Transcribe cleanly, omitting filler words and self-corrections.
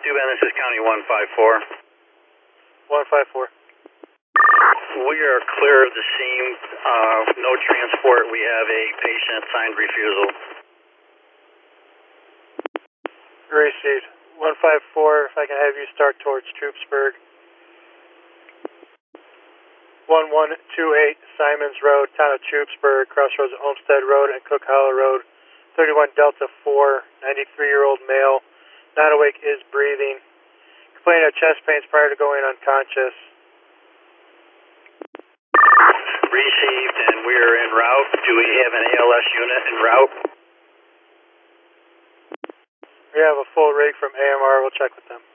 Bend, this is County 154. 154. We are clear of the scene. No transport. We have a patient signed refusal. Received. 154, if I can have you start towards Troopsburg. 1128 Simons Road, town of Troopsburg, crossroads of Olmsted Road and Cook Hollow Road. 31 Delta 4, 93-year-old male. Not awake, is breathing. Complaining of chest pains prior to going unconscious. Received, and we are en route. Do we have an ALS unit en route? We have a full rig from AMR. We'll check with them.